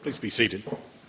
Please be seated.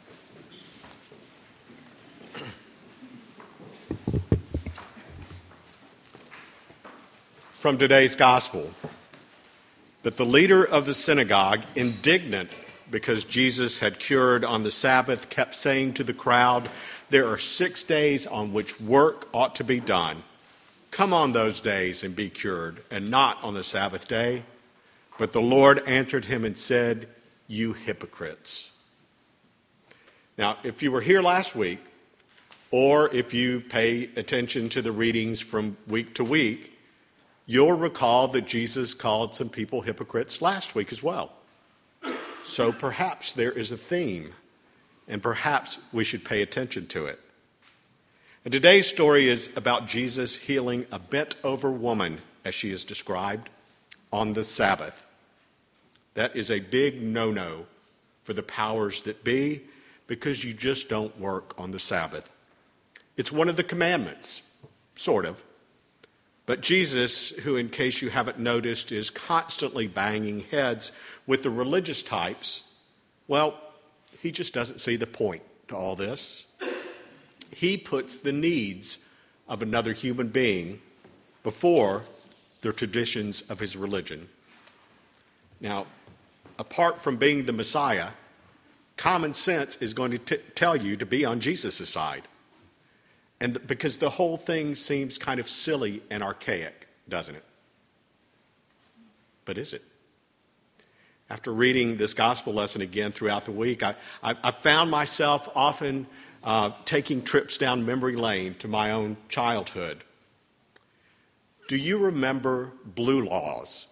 From today's gospel. But the leader of the synagogue, indignant because Jesus had cured on the Sabbath, kept saying to the crowd, "There are 6 days on which work ought to be done. Come on those days and be cured, and not on the Sabbath day." But the Lord answered him and said, "You hypocrites." Now, if you were here last week, or if you pay attention to the readings from week to week, you'll recall that Jesus called some people hypocrites last week as well. So perhaps there is a theme, and perhaps we should pay attention to it. And today's story is about Jesus healing a bent-over woman, as she is described, on the Sabbath. That is a big no-no for the powers that be, because you just don't work on the Sabbath. It's one of the commandments, sort of. But Jesus, who, in case you haven't noticed, is constantly banging heads with the religious types, well, he just doesn't see the point to all this. He puts the needs of another human being before the traditions of his religion. Now, apart from being the Messiah, common sense is going to tell you to be on Jesus' side. And because the whole thing seems kind of silly and archaic, doesn't it? But is it? After reading this gospel lesson again throughout the week, I found myself often taking trips down memory lane to my own childhood. Do you remember Blue Laws?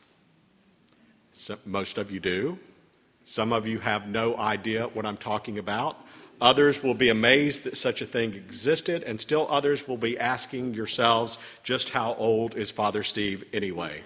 Most of you do. Some of you have no idea what I'm talking about. Others will be amazed that such a thing existed, and still others will be asking yourselves, just how old is Father Steve anyway?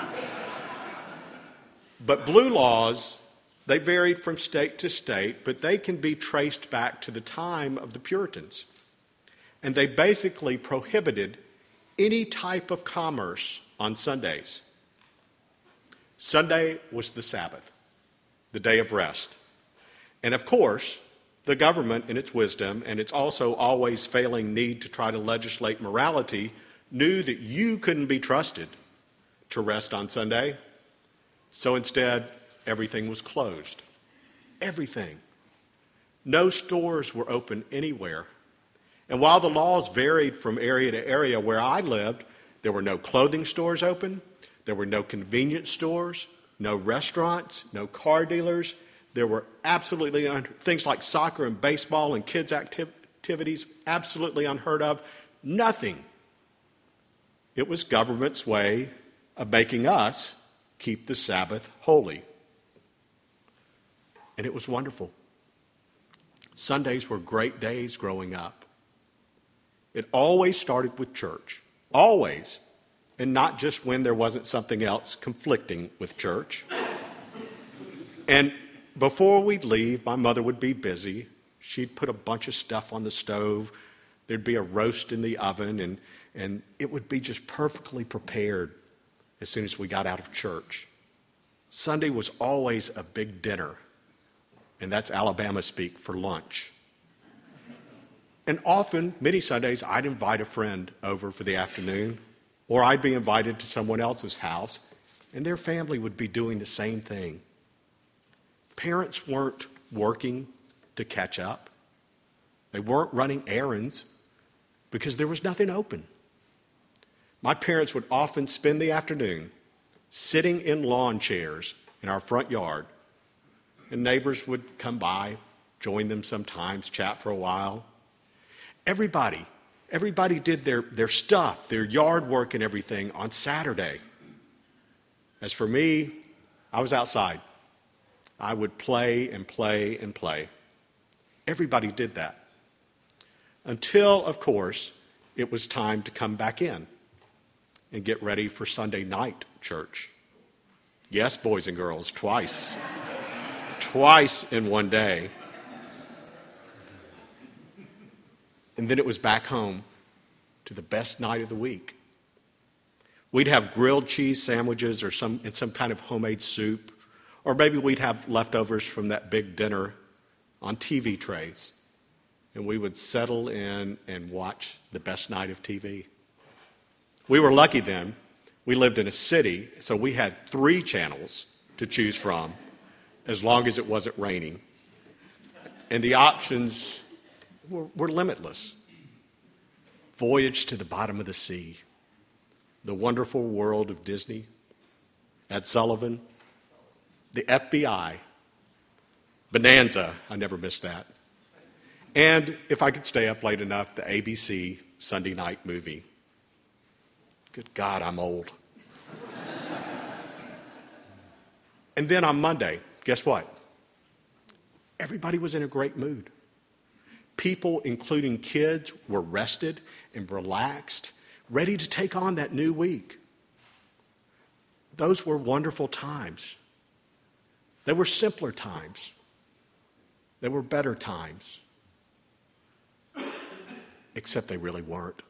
But Blue Laws, they varied from state to state, but they can be traced back to the time of the Puritans. And they basically prohibited any type of commerce on Sundays. Sunday was the Sabbath, the day of rest. And of course, the government, in its wisdom, and its also always failing need to try to legislate morality, knew that you couldn't be trusted to rest on Sunday. So instead, everything was closed. Everything. No stores were open anywhere. And while the laws varied from area to area where I lived, there were no clothing stores open, there were no convenience stores, no restaurants, no car dealers. There were absolutely things like soccer and baseball and kids' activities, absolutely unheard of. Nothing. It was government's way of making us keep the Sabbath holy. And it was wonderful. Sundays were great days growing up. It always started with church. Always. And not just when there wasn't something else conflicting with church. And before we'd leave, my mother would be busy. She'd put a bunch of stuff on the stove. There'd be a roast in the oven, and it would be just perfectly prepared as soon as we got out of church. Sunday was always a big dinner, and that's Alabama speak for lunch. And often, many Sundays, I'd invite a friend over for the afternoon, or I'd be invited to someone else's house, and their family would be doing the same thing. Parents weren't working to catch up. They weren't running errands because there was nothing open. My parents would often spend the afternoon sitting in lawn chairs in our front yard, and neighbors would come by, join them sometimes, chat for a while. Everybody did their stuff, their yard work and everything on Saturday. As for me, I was outside. I would play and play and play. Everybody did that. Until, of course, it was time to come back in and get ready for Sunday night church. Yes, boys and girls, twice. Twice in one day. And then it was back home to the best night of the week. We'd have grilled cheese sandwiches or some kind of homemade soup. Or maybe we'd have leftovers from that big dinner on TV trays, and we would settle in and watch the best night of TV. We were lucky then. We lived in a city, so we had 3 channels to choose from as long as it wasn't raining. And the options were limitless. Voyage to the Bottom of the Sea, The Wonderful World of Disney, Ed Sullivan, the FBI, Bonanza, I never missed that. And if I could stay up late enough, the ABC Sunday night movie. Good God, I'm old. And then on Monday, guess what? Everybody was in a great mood. People, including kids, were rested and relaxed, ready to take on that new week. Those were wonderful times. They were simpler times. They were better times. Except they really weren't.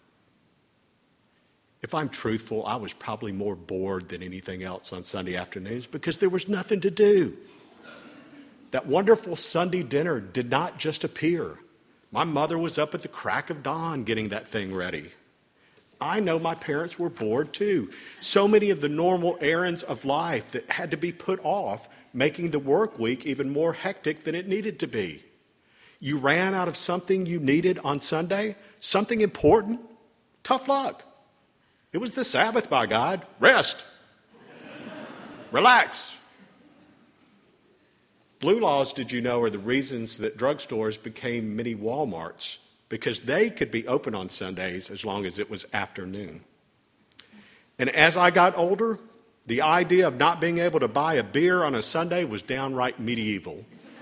If I'm truthful, I was probably more bored than anything else on Sunday afternoons because there was nothing to do. That wonderful Sunday dinner did not just appear. My mother was up at the crack of dawn getting that thing ready. I know my parents were bored too. So many of the normal errands of life that had to be put off, making the work week even more hectic than it needed to be. You ran out of something you needed on Sunday, something important. Tough luck. It was the Sabbath, by God. Rest. Relax. Blue laws, did you know, are the reasons that drugstores became mini Walmarts, because they could be open on Sundays as long as it was afternoon. And as I got older, the idea of not being able to buy a beer on a Sunday was downright medieval.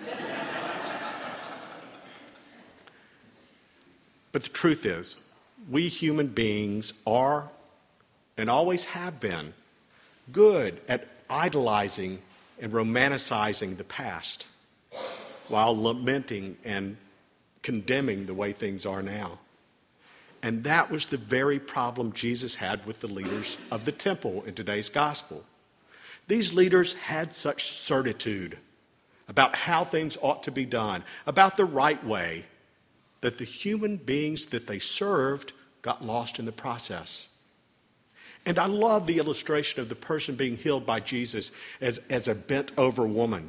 But the truth is, we human beings are and always have been good at idolizing and romanticizing the past while lamenting and condemning the way things are now. And that was the very problem Jesus had with the leaders of the temple in today's gospel. These leaders had such certitude about how things ought to be done, about the right way, that the human beings that they served got lost in the process. And I love the illustration of the person being healed by Jesus as a bent-over woman.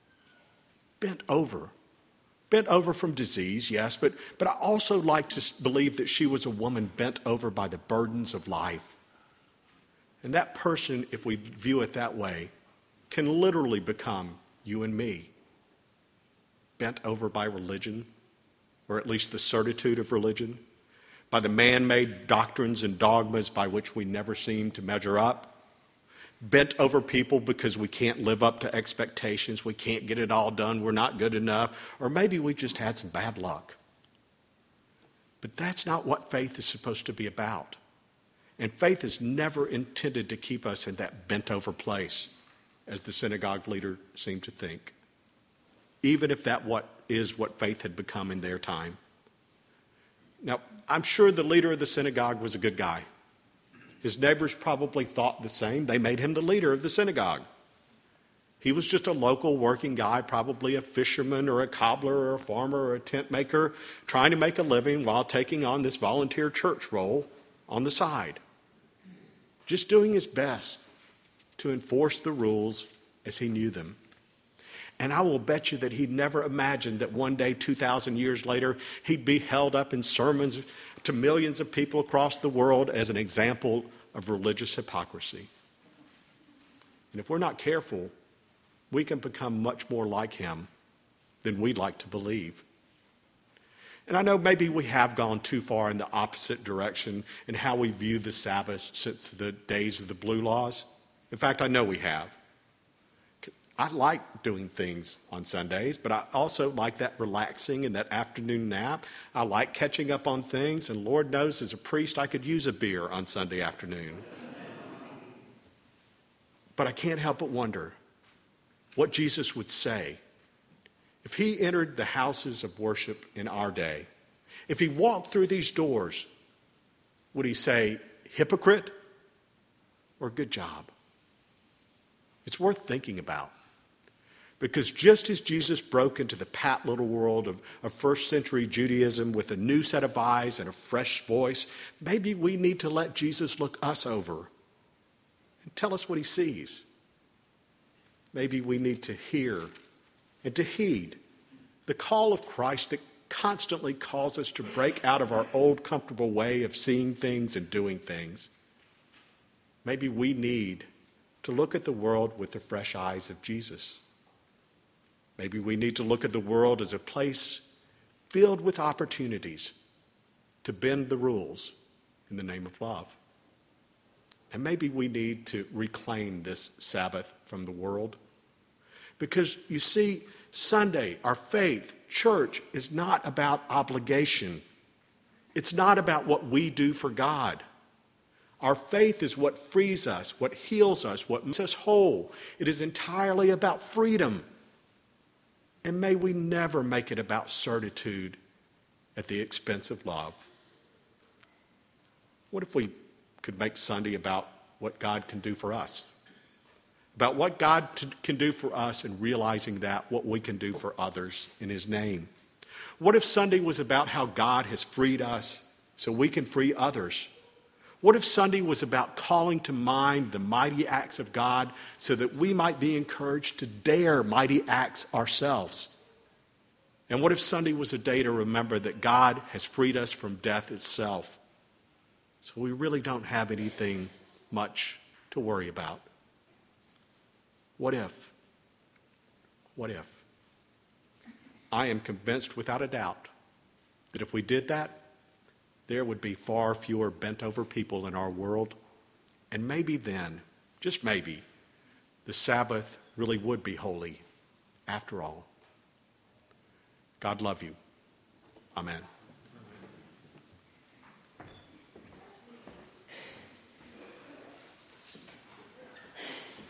Bent over. Bent over from disease, yes, but I also like to believe that she was a woman bent over by the burdens of life. And that person, if we view it that way, can literally become you and me. Bent over by religion, or at least the certitude of religion, by the man-made doctrines and dogmas by which we never seem to measure up, bent over people because we can't live up to expectations, we can't get it all done, we're not good enough, or maybe we just had some bad luck. But that's not what faith is supposed to be about. And faith is never intended to keep us in that bent-over place, as the synagogue leader seemed to think, even if that is what faith had become in their time. Now, I'm sure the leader of the synagogue was a good guy. His neighbors probably thought the same. They made him the leader of the synagogue. He was just a local working guy, probably a fisherman or a cobbler or a farmer or a tent maker, trying to make a living while taking on this volunteer church role on the side. Just doing his best to enforce the rules as he knew them. And I will bet you that he never imagined that one day, 2,000 years later, he'd be held up in sermons to millions of people across the world as an example of religious hypocrisy. And if we're not careful, we can become much more like him than we'd like to believe. And I know maybe we have gone too far in the opposite direction in how we view the Sabbath since the days of the Blue Laws. In fact, I know we have. I like doing things on Sundays, but I also like that relaxing and that afternoon nap. I like catching up on things, and Lord knows as a priest I could use a beer on Sunday afternoon. But I can't help but wonder what Jesus would say if he entered the houses of worship in our day. If he walked through these doors, would he say, hypocrite or good job? It's worth thinking about. Because just as Jesus broke into the pat little world of first century Judaism with a new set of eyes and a fresh voice, maybe we need to let Jesus look us over and tell us what he sees. Maybe we need to hear and to heed the call of Christ that constantly calls us to break out of our old comfortable way of seeing things and doing things. Maybe we need to look at the world with the fresh eyes of Jesus. Maybe we need to look at the world as a place filled with opportunities to bend the rules in the name of love. And maybe we need to reclaim this Sabbath from the world. Because you see, Sunday, our faith, church, is not about obligation. It's not about what we do for God. Our faith is what frees us, what heals us, what makes us whole. It is entirely about freedom. And may we never make it about certitude at the expense of love. What if we could make Sunday about what God can do for us? About what God can do for us and realizing that, what we can do for others in his name. What if Sunday was about how God has freed us so we can free others? What if Sunday was about calling to mind the mighty acts of God so that we might be encouraged to dare mighty acts ourselves? And what if Sunday was a day to remember that God has freed us from death itself, so we really don't have anything much to worry about? What if? What if? I am convinced without a doubt that if we did that, there would be far fewer bent-over people in our world. And maybe then, just maybe, the Sabbath really would be holy after all. God love you. Amen.